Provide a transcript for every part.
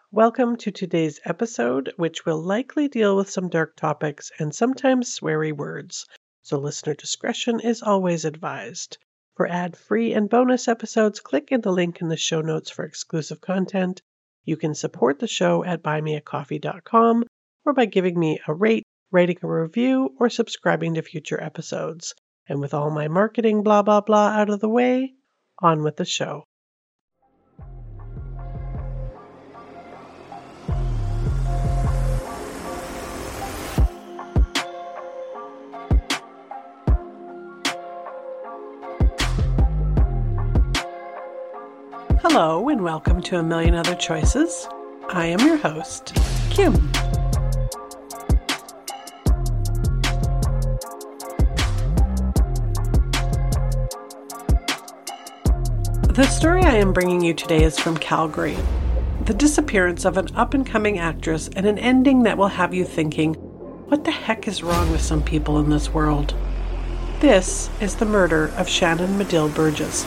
Welcome to today's episode, which will likely deal with some dark topics and sometimes sweary words, so listener discretion is always advised. For ad-free and bonus episodes, click in the link in the show notes for exclusive content. You can support the show at buymeacoffee.com or by giving me a rate, writing a review, or subscribing to future episodes. And with all my marketing blah blah blah out of the way, on with the show. Hello and welcome to A Million Other Choices. I am your host, Kim. The story I am bringing you today is from Calgary. The disappearance of an up-and-coming actress and an ending that will have you thinking, what the heck is wrong with some people in this world? This is the murder of Shannon Medill Burgess.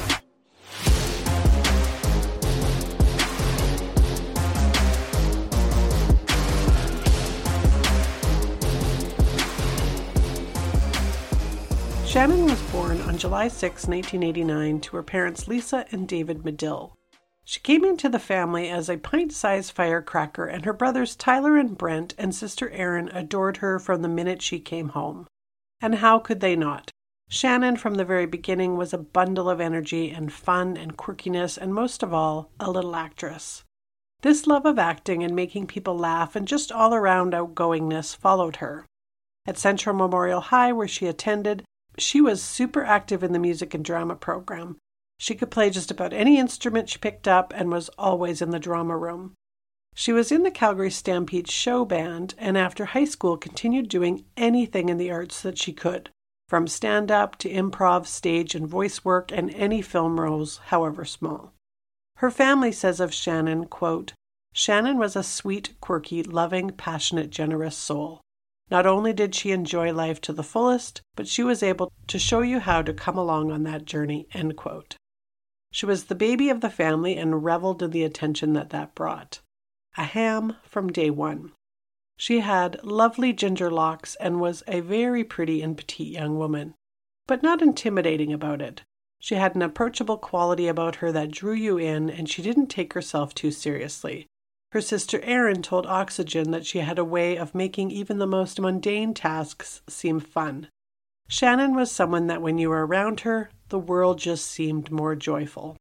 Shannon was born on July 6, 1989, to her parents Lisa and David Medill. She came into the family as a pint-sized firecracker, and her brothers Tyler and Brent and sister Erin adored her from the minute she came home. And how could they not? Shannon, from the very beginning, was a bundle of energy and fun and quirkiness, and most of all, a little actress. This love of acting and making people laugh and just all-around outgoingness followed her. At Central Memorial High, where she attended, she was super active in the music and drama program. She could play just about any instrument she picked up and was always in the drama room. She was in the Calgary Stampede show band and after high school continued doing anything in the arts that she could, from stand-up to improv, stage and voice work and any film roles, however small. Her family says of Shannon, quote, "Shannon was a sweet, quirky, loving, passionate, generous soul. Not only did she enjoy life to the fullest, but she was able to show you how to come along on that journey," end quote. She was the baby of the family and reveled in the attention that brought. A ham from day one. She had lovely ginger locks and was a very pretty and petite young woman, but not intimidating about it. She had an approachable quality about her that drew you in, and she didn't take herself too seriously. Her sister Erin told Oxygen that she had a way of making even the most mundane tasks seem fun. Shannon was someone that when you were around her, the world just seemed more joyful.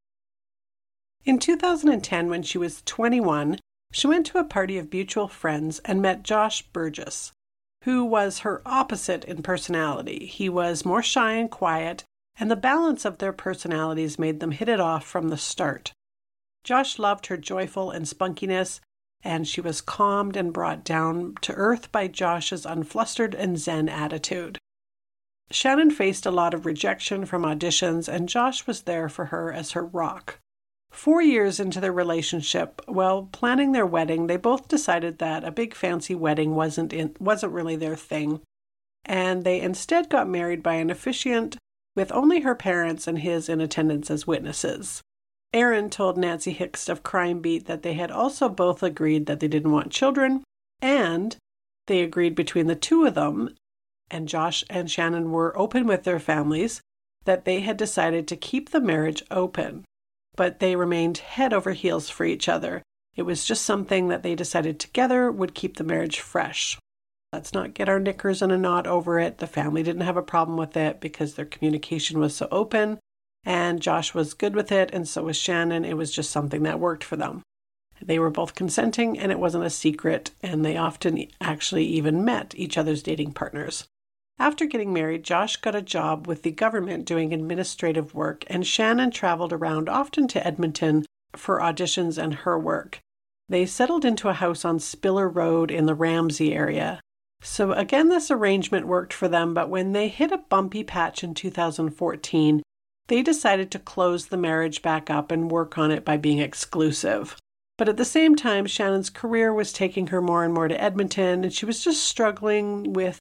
In 2010, when she was 21, she went to a party of mutual friends and met Josh Burgess, who was her opposite in personality. He was more shy and quiet, and the balance of their personalities made them hit it off from the start. Josh loved her joyful and spunkiness, and she was calmed and brought down to earth by Josh's unflustered and zen attitude. Shannon faced a lot of rejection from auditions, and Josh was there for her as her rock. 4 years into their relationship, while planning their wedding, they both decided that a big fancy wedding wasn't really their thing, and they instead got married by an officiant with only her parents and his in attendance as witnesses. Erin told Nancy Hicks of Crime Beat that they had also both agreed that they didn't want children, and they agreed between the two of them, and Josh and Shannon were open with their families, that they had decided to keep the marriage open, but they remained head over heels for each other. It was just something that they decided together would keep the marriage fresh. Let's not get our knickers in a knot over it. The family didn't have a problem with it because their communication was so open. And Josh was good with it, and so was Shannon. It was just something that worked for them. They were both consenting, and it wasn't a secret, and they often actually even met each other's dating partners. After getting married, Josh got a job with the government doing administrative work, and Shannon traveled around often to Edmonton for auditions and her work. They settled into a house on Spiller Road in the Ramsey area. So again, this arrangement worked for them, but when they hit a bumpy patch in 2014, they decided to close the marriage back up and work on it by being exclusive. But at the same time, Shannon's career was taking her more and more to Edmonton, and she was just struggling with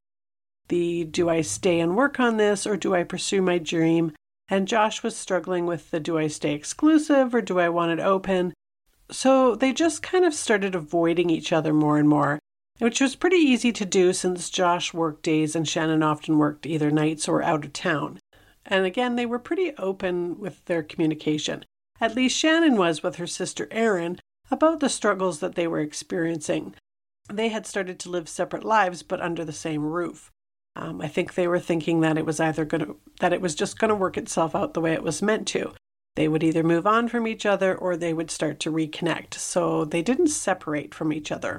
do I stay and work on this, or do I pursue my dream? And Josh was struggling with do I stay exclusive, or do I want it open? So they just kind of started avoiding each other more and more, which was pretty easy to do since Josh worked days and Shannon often worked either nights or out of town. And again, they were pretty open with their communication. At least Shannon was with her sister Erin about the struggles that they were experiencing. They had started to live separate lives, but under the same roof. I think they were thinking that it was just going to work itself out the way it was meant to. They would either move on from each other or they would start to reconnect. So they didn't separate from each other.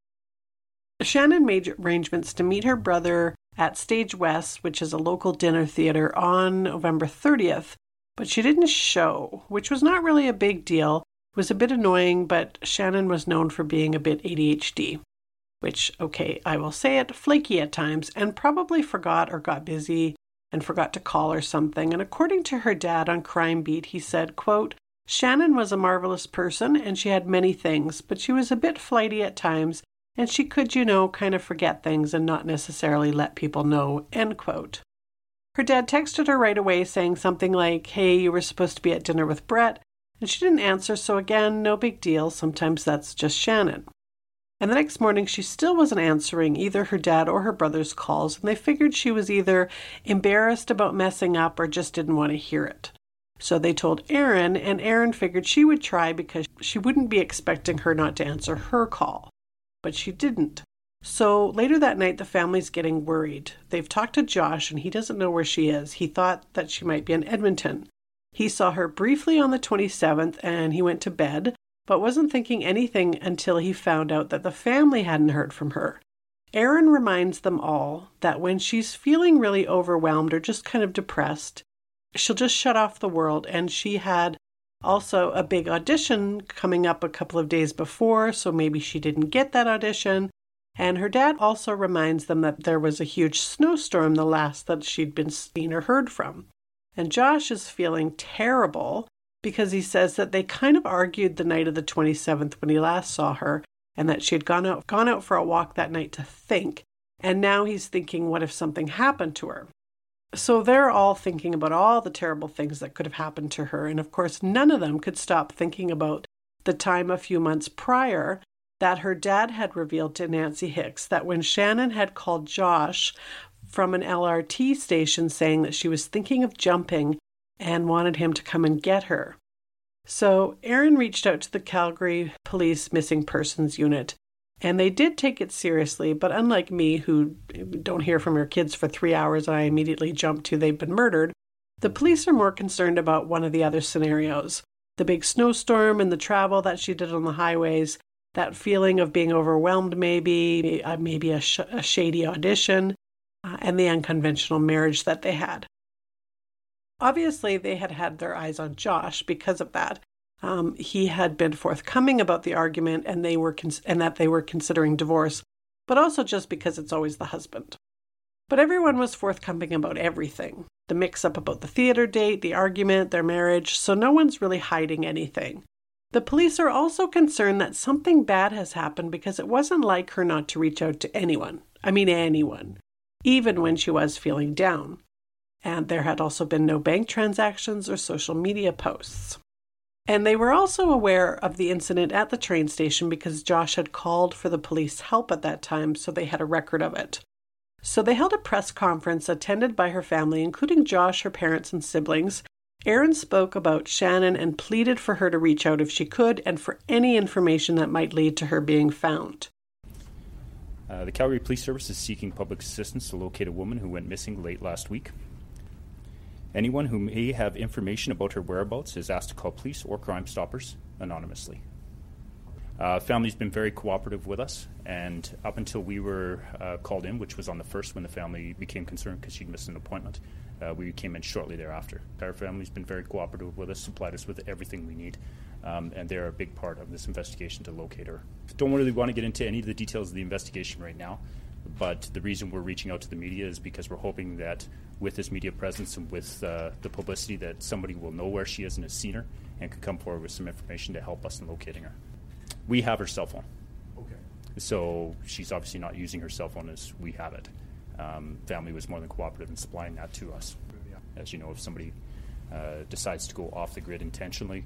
Shannon made arrangements to meet her brother at Stage West, which is a local dinner theater, on November 30th, but she didn't show, which was not really a big deal. It was a bit annoying, but Shannon was known for being a bit ADHD, which, okay, I will say it, flaky at times, and probably forgot or got busy and forgot to call or something. And according to her dad on Crime Beat, he said, quote, Shannon was a marvelous person and she had many things, but she was a bit flighty at times and she could, kind of forget things and not necessarily let people know, end quote. Her dad texted her right away saying something like, hey, you were supposed to be at dinner with Brett, and she didn't answer, so again, no big deal. Sometimes that's just Shannon. And the next morning, she still wasn't answering either her dad or her brother's calls, and they figured she was either embarrassed about messing up or just didn't want to hear it. So they told Erin, and Erin figured she would try because she wouldn't be expecting her not to answer her call. But she didn't. So later that night, the family's getting worried. They've talked to Josh, and he doesn't know where she is. He thought that she might be in Edmonton. He saw her briefly on the 27th, and he went to bed, but wasn't thinking anything until he found out that the family hadn't heard from her. Erin reminds them all that when she's feeling really overwhelmed or just kind of depressed, she'll just shut off the world, and she had also a big audition coming up a couple of days before, so maybe she didn't get that audition. And her dad also reminds them that there was a huge snowstorm, the last that she'd been seen or heard from. And Josh is feeling terrible because he says that they kind of argued the night of the 27th when he last saw her, and that she had gone out for a walk that night to think. And now he's thinking, what if something happened to her? So they're all thinking about all the terrible things that could have happened to her. And of course, none of them could stop thinking about the time a few months prior that her dad had revealed to Nancy Hicks that when Shannon had called Josh from an LRT station saying that she was thinking of jumping and wanted him to come and get her. So Erin reached out to the Calgary Police Missing Persons Unit, and they did take it seriously, but unlike me, who don't hear from your kids for 3 hours and I immediately jump to they've been murdered, the police are more concerned about one of the other scenarios. The big snowstorm and the travel that she did on the highways, that feeling of being overwhelmed maybe a shady audition, and the unconventional marriage that they had. Obviously, they had had their eyes on Josh because of that. He had been forthcoming about the argument and that they were considering divorce, but also just because it's always the husband. But everyone was forthcoming about everything. The mix-up about the theater date, the argument, their marriage, so no one's really hiding anything. The police are also concerned that something bad has happened because it wasn't like her not to reach out to anyone. I mean anyone, even when she was feeling down. And there had also been no bank transactions or social media posts. And they were also aware of the incident at the train station because Josh had called for the police help at that time, so they had a record of it. So they held a press conference attended by her family, including Josh, her parents, and siblings. Erin spoke about Shannon and pleaded for her to reach out if she could and for any information that might lead to her being found. The Calgary Police Service is seeking public assistance to locate a woman who went missing late last week. Anyone who may have information about her whereabouts is asked to call police or Crime Stoppers anonymously. Family's been very cooperative with us, and up until we were called in, which was on the 1st when the family became concerned because she'd missed an appointment, we came in shortly thereafter. Our family's been very cooperative with us, supplied us with everything we need, and they're a big part of this investigation to locate her. Don't really want to get into any of the details of the investigation right now, but the reason we're reaching out to the media is because we're hoping that with this media presence and with the publicity that somebody will know where she is and has seen her and could come forward with some information to help us in locating her. We have her cell phone. Okay. So she's obviously not using her cell phone as we have it. Family was more than cooperative in supplying that to us. As you know, if somebody decides to go off the grid intentionally,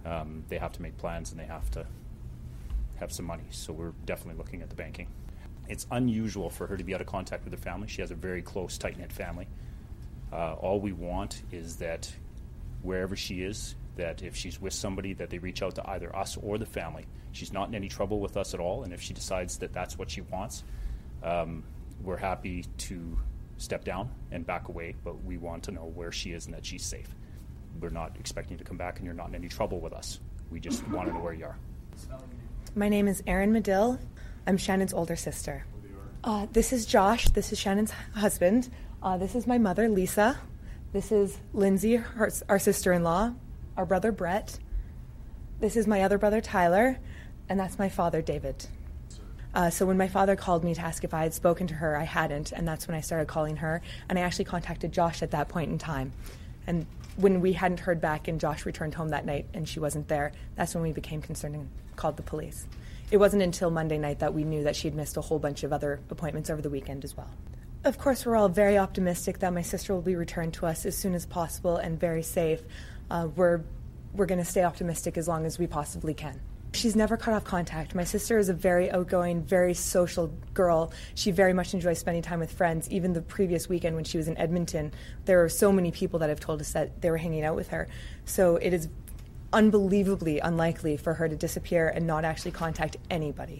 They have to make plans and they have to have some money. So we're definitely looking at the banking. It's unusual for her to be out of contact with her family. She has a very close, tight-knit family. All we want is that wherever she is, that if she's with somebody, that they reach out to either us or the family. She's not in any trouble with us at all, and if she decides that that's what she wants, we're happy to step down and back away, but we want to know where she is and that she's safe. We're not expecting you to come back and you're not in any trouble with us. We just want to know where you are. My name is Erin Medill. I'm Shannon's older sister. This is Josh. This is Shannon's husband. This is my mother, Lisa. This is Lindsay, our sister-in-law, our brother, Brett. This is my other brother, Tyler, and that's my father, David. So when my father called me to ask if I had spoken to her, I hadn't, and that's when I started calling her, and I actually contacted Josh at that point in time. And when we hadn't heard back and Josh returned home that night and she wasn't there, that's when we became concerned and called the police. It wasn't until Monday night that we knew that she'd missed a whole bunch of other appointments over the weekend as well. Of course, we're all very optimistic that my sister will be returned to us as soon as possible and very safe. We're going to stay optimistic as long as we possibly can. She's never cut off contact. My sister is a very outgoing, very social girl. She very much enjoys spending time with friends. Even the previous weekend when she was in Edmonton, there were so many people that have told us that they were hanging out with her. So it is unbelievably unlikely for her to disappear and not actually contact anybody.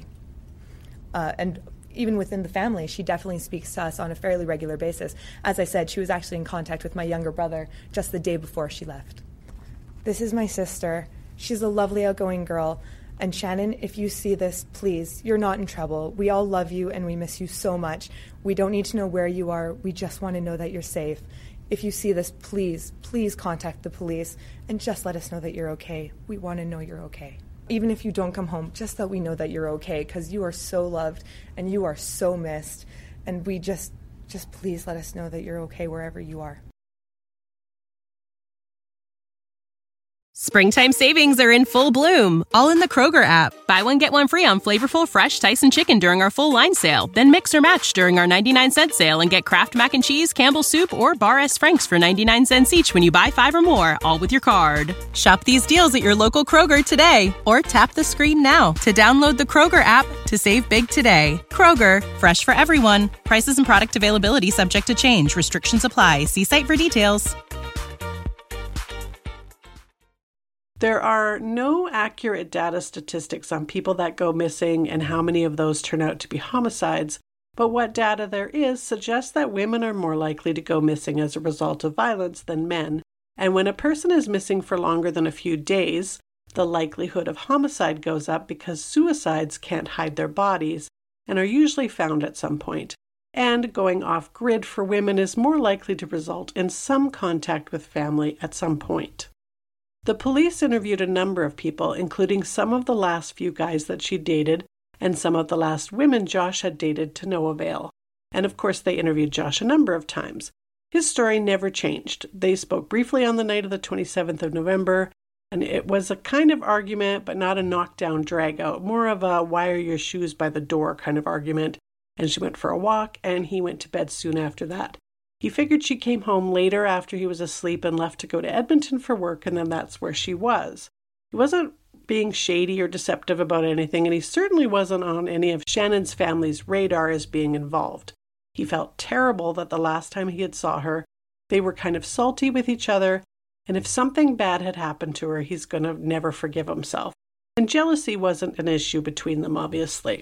And even within the family, she definitely speaks to us on a fairly regular basis. As I said, she was actually in contact with my younger brother just the day before she left. This is my sister. She's a lovely, outgoing girl. And Shannon, if you see this, please, you're not in trouble. We all love you and we miss you so much. We don't need to know where you are. We just want to know that you're safe. If you see this, please, please contact the police and just let us know that you're okay. We want to know you're okay. Even if you don't come home, just that we know that you're okay, because you are so loved and you are so missed. And we just please let us know that you're okay wherever you are. Springtime savings are in full bloom, all in the Kroger app. Buy one, get one free on flavorful, fresh Tyson chicken during our full line sale. Then mix or match during our 99-cent sale and get Kraft Mac and Cheese, Campbell's Soup, or Bar S. Frank's for 99 cents each when you buy 5 or more, all with your card. Shop these deals at your local Kroger today, or tap the screen now to download the Kroger app to save big today. Kroger, fresh for everyone. Prices and product availability subject to change. Restrictions apply. See site for details. There are no accurate data statistics on people that go missing and how many of those turn out to be homicides, but what data there is suggests that women are more likely to go missing as a result of violence than men, and when a person is missing for longer than a few days, the likelihood of homicide goes up because suicides can't hide their bodies and are usually found at some point, and going off-grid for women is more likely to result in some contact with family at some point. The police interviewed a number of people, including some of the last few guys that she dated and some of the last women Josh had dated to no avail. And of course, they interviewed Josh a number of times. His story never changed. They spoke briefly on the night of the 27th of November, and it was a kind of argument, but not a knockdown drag-out, more of a why are your shoes by the door kind of argument. And she went for a walk, and he went to bed soon after that. He figured she came home later after he was asleep and left to go to Edmonton for work, and then that's where she was. He wasn't being shady or deceptive about anything, and he certainly wasn't on any of Shannon's family's radar as being involved. He felt terrible that the last time he had saw her, they were kind of salty with each other, and if something bad had happened to her, he's going to never forgive himself. And jealousy wasn't an issue between them, obviously.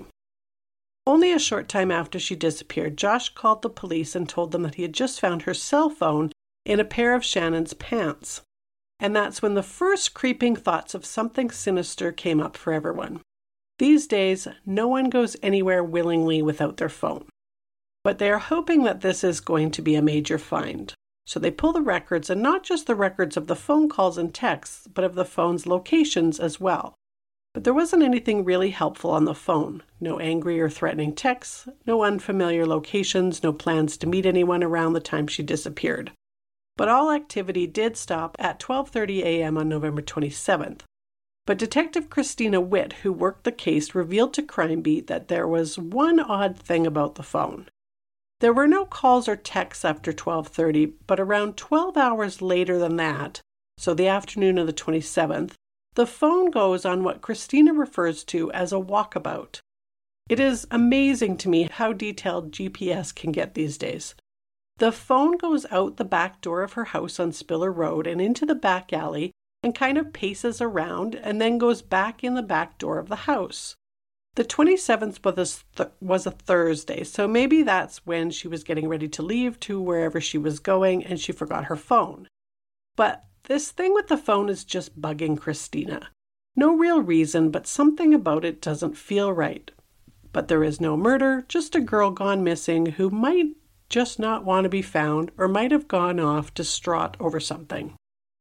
Only a short time after she disappeared, Josh called the police and told them that he had just found her cell phone in a pair of Shannon's pants. And that's when the first creeping thoughts of something sinister came up for everyone. These days, no one goes anywhere willingly without their phone. But they are hoping that this is going to be a major find. So they pull the records, and not just the records of the phone calls and texts, but of the phone's locations as well. But there wasn't anything really helpful on the phone. No angry or threatening texts, no unfamiliar locations, no plans to meet anyone around the time she disappeared. But all activity did stop at 12:30 a.m. on November 27th. But Detective Christina Witt, who worked the case, revealed to Crime Beat that there was one odd thing about the phone. There were no calls or texts after 12:30, but around 12 hours later than that, so the afternoon of the 27th, The phone goes on what Christina refers to as a walkabout. It is amazing to me how detailed GPS can get these days. The phone goes out the back door of her house on Spiller Road and into the back alley and kind of paces around and then goes back in the back door of the house. The 27th was a Thursday, so maybe that's when she was getting ready to leave to wherever she was going and she forgot her phone. But this thing with the phone is just bugging Christina. No real reason, but something about it doesn't feel right. But there is no murder, just a girl gone missing who might just not want to be found or might have gone off distraught over something.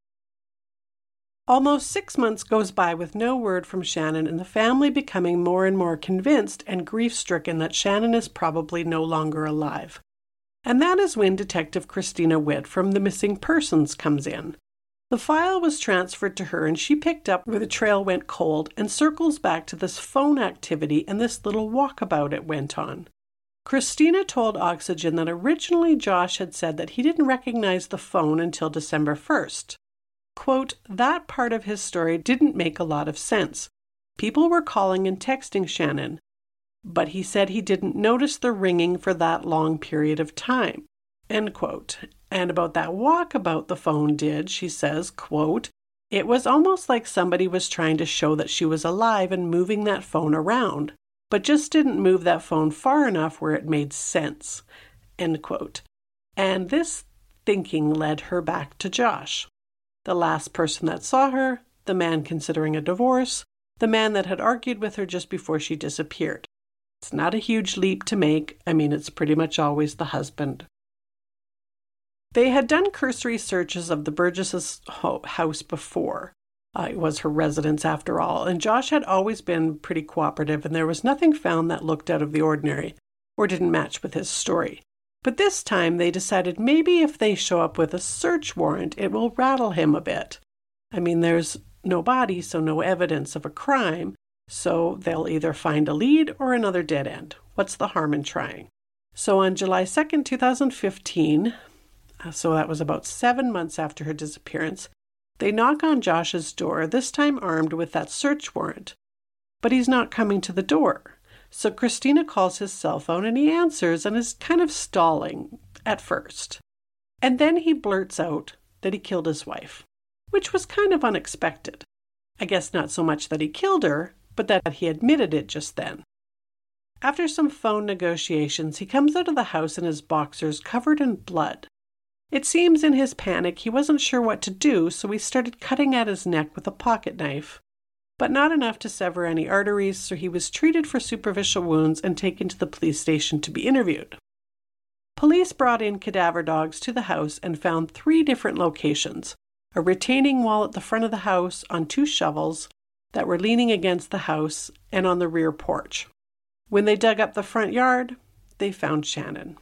Almost 6 months goes by with no word from Shannon and the family becoming more and more convinced and grief-stricken that Shannon is probably no longer alive. And that is when Detective Christina Witt from the Missing Persons comes in. The file was transferred to her and she picked up where the trail went cold and circles back to this phone activity and this little walkabout it went on. Christina told Oxygen that originally Josh had said that he didn't recognize the phone until December 1st. Quote, that part of his story didn't make a lot of sense. People were calling and texting Shannon, but he said he didn't notice the ringing for that long period of time. End quote. And about that walkabout the phone did, she says, quote, it was almost like somebody was trying to show that she was alive and moving that phone around, but just didn't move that phone far enough where it made sense. End quote. And this thinking led her back to Josh. The last person that saw her, the man considering a divorce, the man that had argued with her just before she disappeared. It's not a huge leap to make. I mean, it's pretty much always the husband. They had done cursory searches of the Burgess' house before. It was her residence after all, and Josh had always been pretty cooperative, and there was nothing found that looked out of the ordinary or didn't match with his story. But this time they decided maybe if they show up with a search warrant, it will rattle him a bit. I mean, there's no body, so no evidence of a crime, so they'll either find a lead or another dead end. What's the harm in trying? So on July 2nd, 2015, so that was about 7 months after her disappearance, they knock on Josh's door, this time armed with that search warrant. But he's not coming to the door. So Christina calls his cell phone and he answers and is kind of stalling at first. And then he blurts out that he killed his wife, which was kind of unexpected. I guess not so much that he killed her, but that he admitted it just then. After some phone negotiations, he comes out of the house in his boxers covered in blood. It seems in his panic he wasn't sure what to do, so he started cutting at his neck with a pocket knife. But not enough to sever any arteries, so he was treated for superficial wounds and taken to the police station to be interviewed. Police brought in cadaver dogs to the house and found 3 different locations: a retaining wall at the front of the house, on 2 shovels that were leaning against the house, and on the rear porch. When they dug up the front yard, they found Shannon.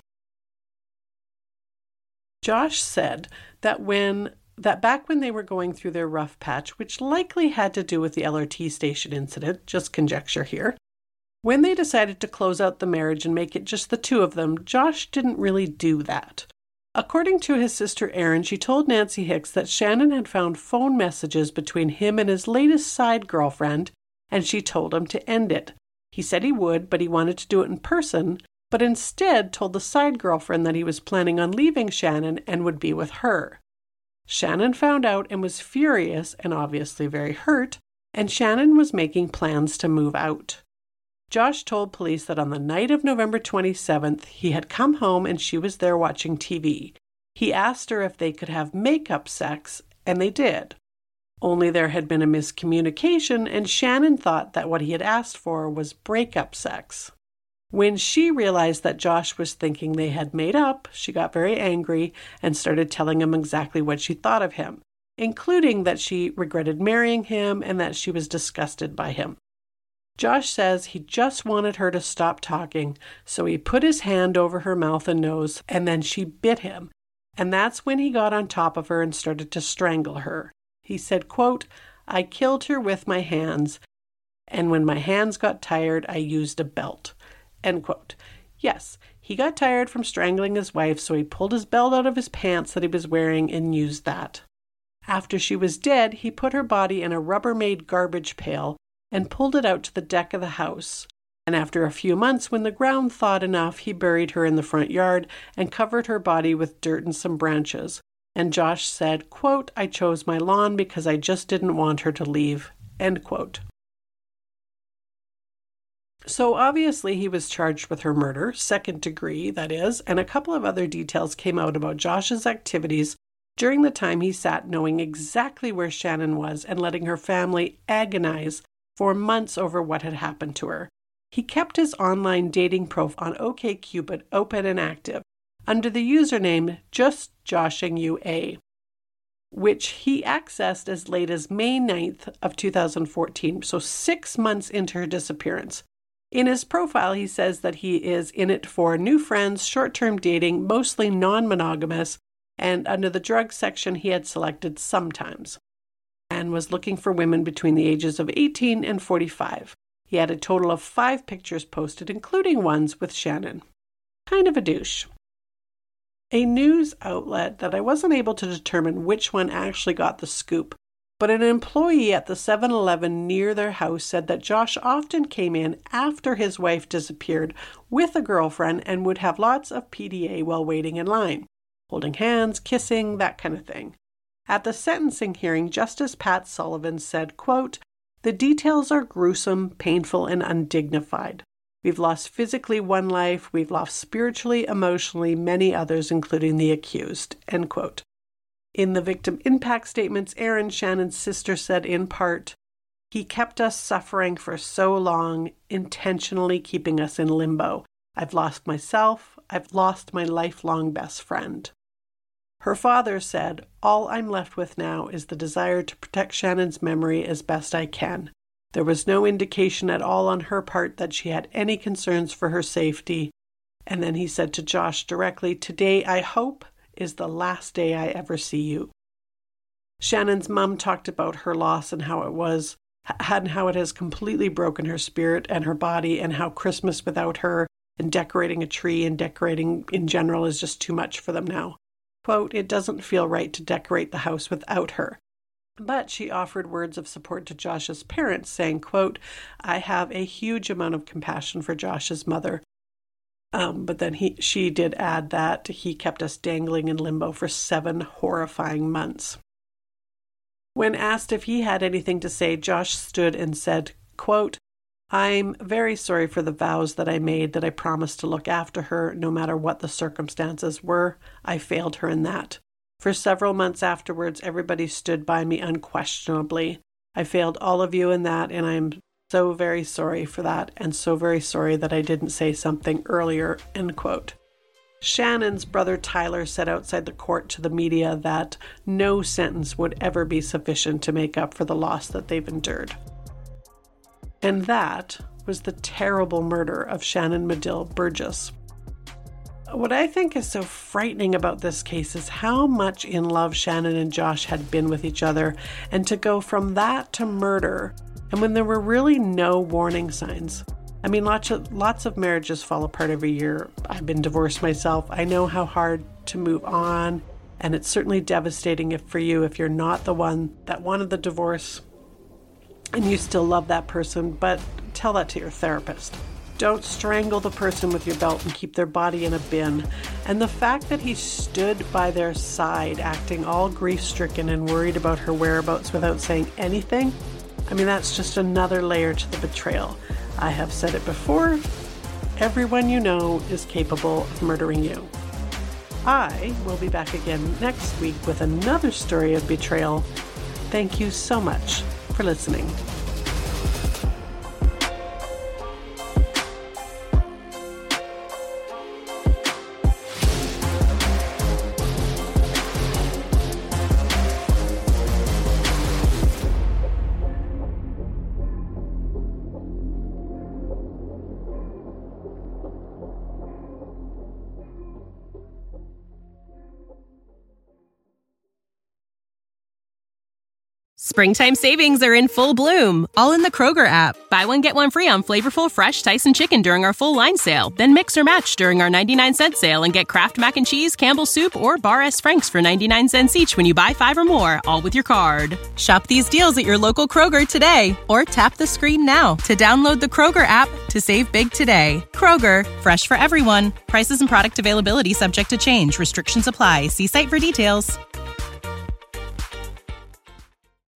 Josh said that back when they were going through their rough patch, which likely had to do with the LRT station incident, just conjecture here, when they decided to close out the marriage and make it just the 2 of them, Josh didn't really do that. According to his sister Erin, she told Nancy Hicks that Shannon had found phone messages between him and his latest side girlfriend, and she told him to end it. He said he would, but he wanted to do it in person, but instead told the side girlfriend that he was planning on leaving Shannon and would be with her. Shannon found out and was furious and obviously very hurt, and Shannon was making plans to move out. Josh told police that on the night of November 27th, he had come home and she was there watching TV. He asked her if they could have make-up sex, and they did. Only there had been a miscommunication, and Shannon thought that what he had asked for was break-up sex. When she realized that Josh was thinking they had made up, she got very angry and started telling him exactly what she thought of him, including that she regretted marrying him and that she was disgusted by him. Josh says he just wanted her to stop talking, so he put his hand over her mouth and nose, and then she bit him, and that's when he got on top of her and started to strangle her. He said, quote, I killed her with my hands, and when my hands got tired, I used a belt. End quote. Yes, he got tired from strangling his wife, so he pulled his belt out of his pants that he was wearing and used that. After she was dead, he put her body in a Rubbermaid garbage pail and pulled it out to the deck of the house. And after a few months, when the ground thawed enough, he buried her in the front yard and covered her body with dirt and some branches. And Josh said, quote, "I chose my lawn because I just didn't want her to leave," end quote. So obviously he was charged with her murder, second degree, that is, and a couple of other details came out about Josh's activities during the time he sat knowing exactly where Shannon was and letting her family agonize for months over what had happened to her. He kept his online dating profile on OkCupid open and active under the username JustJoshingUA, which he accessed as late as May 9th of 2014, so 6 months into her disappearance. In his profile, he says that he is in it for new friends, short-term dating, mostly non-monogamous, and under the drug section he had selected sometimes, and was looking for women between the ages of 18 and 45. He had a total of 5 pictures posted, including ones with Shannon. Kind of a douche. A news outlet that I wasn't able to determine which one actually got the scoop, but an employee at the 7-Eleven near their house said that Josh often came in after his wife disappeared with a girlfriend and would have lots of PDA while waiting in line, holding hands, kissing, that kind of thing. At the sentencing hearing, Justice Pat Sullivan said, quote, "The details are gruesome, painful, and undignified. We've lost physically one life, we've lost spiritually, emotionally, many others, including the accused," end quote. In the victim impact statements, Erin, Shannon's sister, said in part, "He kept us suffering for so long, intentionally keeping us in limbo. I've lost myself. I've lost my lifelong best friend." Her father said, "All I'm left with now is the desire to protect Shannon's memory as best I can. There was no indication at all on her part that she had any concerns for her safety." And then he said to Josh directly, "Today, I hope, is the last day I ever see you." Shannon's mom talked about her loss and how it has completely broken her spirit and her body, and how Christmas without her and decorating a tree and decorating in general is just too much for them now. Quote, "It doesn't feel right to decorate the house without her." But she offered words of support to Josh's parents, saying, quote, "I have a huge amount of compassion for Josh's mother." But then she did add that he kept us dangling in limbo for 7 horrifying months. When asked if he had anything to say, Josh stood and said, quote, "I'm very sorry for the vows that I made, that I promised to look after her no matter what the circumstances were. I failed her in that. For several months afterwards, everybody stood by me unquestionably. I failed all of you in that, and I'm so very sorry for that, and so very sorry that I didn't say something earlier," end quote. Shannon's brother Tyler said outside the court to the media that no sentence would ever be sufficient to make up for the loss that they've endured. And that was the terrible murder of Shannon Medill Burgess. What I think is so frightening about this case is how much in love Shannon and Josh had been with each other, and to go from that to murder, and when there were really no warning signs. I mean, lots of marriages fall apart every year. I've been divorced myself. I know how hard to move on, and it's certainly devastating for you if you're not the one that wanted the divorce and you still love that person, but tell that to your therapist. Don't strangle the person with your belt and keep their body in a bin. And the fact that he stood by their side, acting all grief-stricken and worried about her whereabouts without saying anything, I mean, that's just another layer to the betrayal. I have said it before, everyone you know is capable of murdering you. I will be back again next week with another story of betrayal. Thank you so much for listening. Springtime savings are in full bloom, all in the Kroger app. Buy one, get one free on flavorful, fresh Tyson chicken during our full line sale. Then mix or match during our 99-cent sale and get Kraft Mac and Cheese, Campbell's Soup, or Bar S. Frank's for 99 cents each when you buy 5 or more, all with your card. Shop these deals at your local Kroger today, or tap the screen now to download the Kroger app to save big today. Kroger, fresh for everyone. Prices and product availability subject to change. Restrictions apply. See site for details.